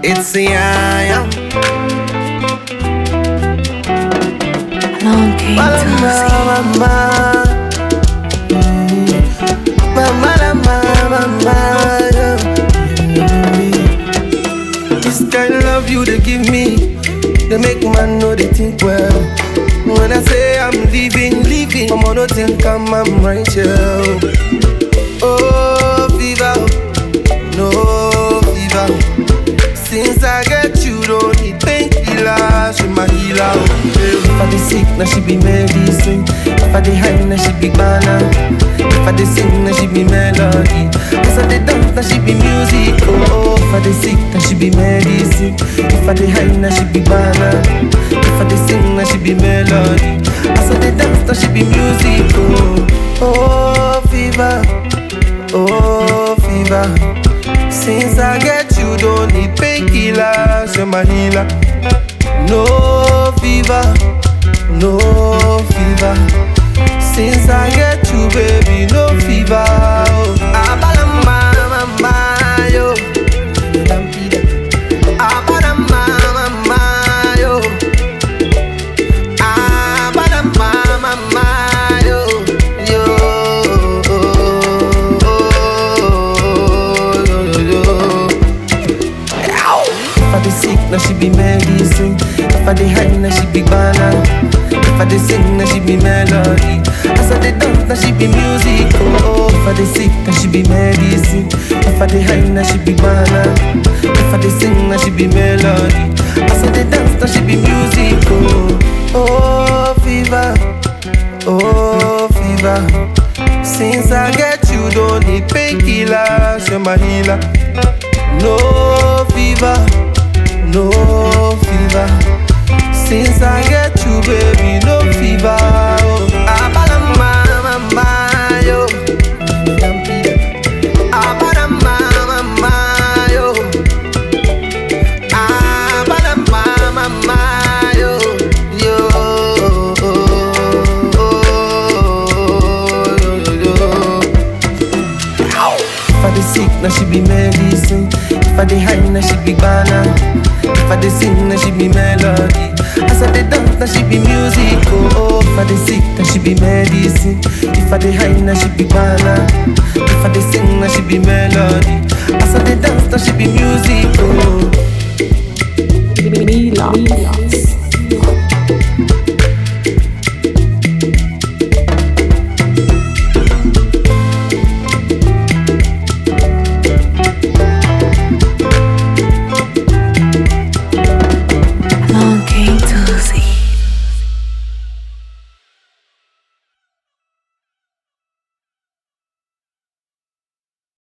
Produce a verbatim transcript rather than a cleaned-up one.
It's the I am. Long came Mama, mama, mama, mama, yeah. This kind of love you they give me, they make man know they think well. When I say I'm leaving, leaving, I'm on no think I'm, I'm right here. Oh, fever, no fever. Since I get you, don't need painkillers, she my healer. If I dey sick, now she be medicine. If I dey high, now she be banana. If I dey sing, now she be melody. As I dey dance, now she be music. Oh, if I dey sick, now she be medicine. If I dey high, now she be banana. If I dey sing, now she be melody. As I dey dance, now she be music. Oh, oh fever, oh fever. Since I get you, don't need painkillers, you're my healer. No fever, no fever. Since I get you, baby, no fever. Oh. Abalama, mama, yo. Abalama, mama, yo. Abalama, mama, yo. Yo. If I dey sick, now she be medicine. If I dey high, now she be banana. If I dey sing, now she be melody. As I dey dance, now she be music. Oh, if I dey sick, now she be medicine. If I dey high, now she be banana. If I dey sing, now she be melody. As I dey dance, now she be music. Oh, oh fever, oh fever. Since I get you, don't need painkillers, you're my healer. No fever, no fever. Since I get you, baby, no fever. Oh, abalama, mama, yo. Abalama, mama, yo. Abalama, mama, yo. Yo. If I dey sick, now she be medicine. If I dey high, now she be banana. If I dey sing, now she be melody. As I dey dance, now she be music. Oh, oh. If I dey sick, now she be medicine. If I dey high, now she be banana. If I dey sing, now she be melody. As I dey dance, now she be music. Oh. Mila.